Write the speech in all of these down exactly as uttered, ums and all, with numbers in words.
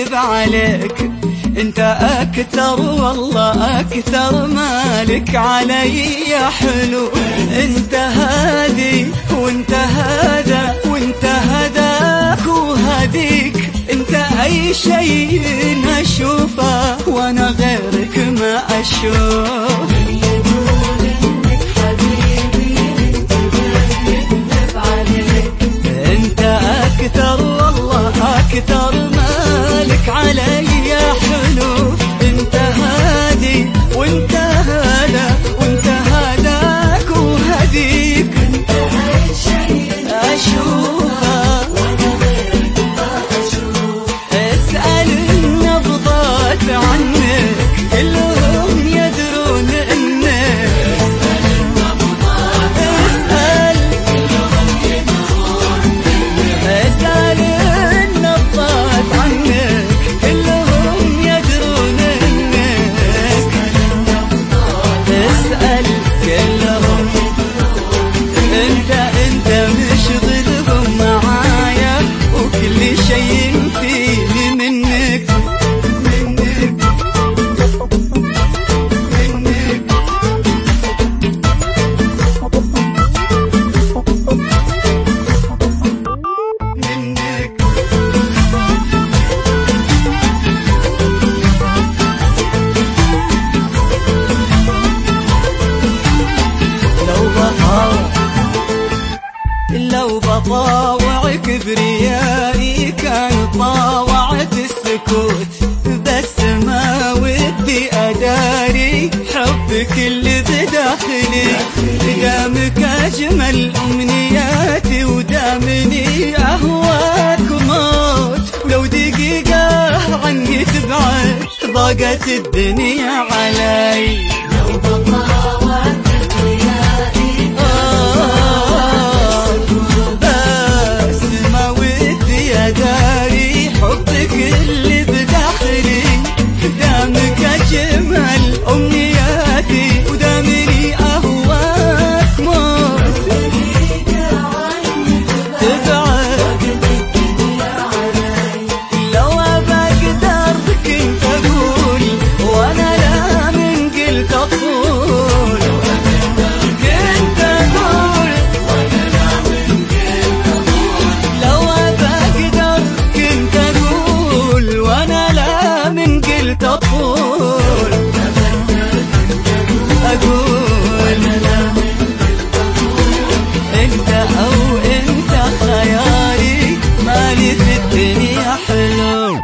يكذب عليك. انت اكثر والله اكثر مالك علي يا حلو. انت هادي وانت هذا وانت هداك وهديك. انت اي شيء اشوفه وانا غيرك ما اشوف. انت اكثر والله اكثر مالك علي يا حلو. انت هادي وانت هذا وانت هداك وهديك. انت اي شيء اشوفه وانا غيرك ما اشوف. اسال النبضات عنك كلهم يدرون انك. اسال النبضات اسال كلهم يدرون انك. اسال النبضات عنك كلهم يدرون انك. اسال كلهم. انت انت مشغلهم معايا وكل شيء فيني منك. منك منك منك. لو بطاوع لو بطاوع كبريائي كان طاوعت السكوت. بس ما ودي أداري حبك اللي بداخلي. دامك أجمل أمنياتي ودامني أهواك موت. ولو دقيقة عني تبعد ضاقت الدنيا علي. لو بطاوع كبريائي بس ما ودي أداري حبك اللي بداخلي. دامك أجمل أمنياتي ودامني أهواك موت. تبعد لو بقدر كنت أقول وأنا لا من قلت أطول. كنت أقول لو بقدر كنت أقول وأنا لا من قلت أطول. أقول أنت أو أنت خياري مالي في الدنيا حلو.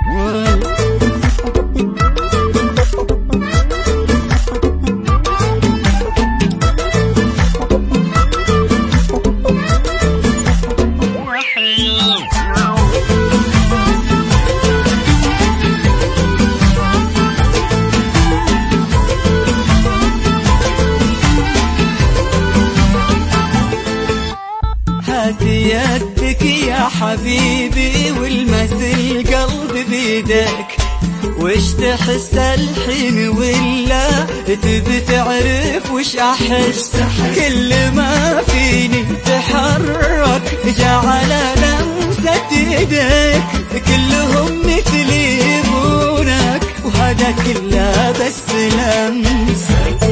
هاتي يدك يا حبيبي والمس القلب بيدك. وش تحس الحين ولا تبي تعرف وش احس؟ كل ما فيني تحرك جعل لمسة يدك. كلهم مثلي يبونك وهذا كله بس لمسك.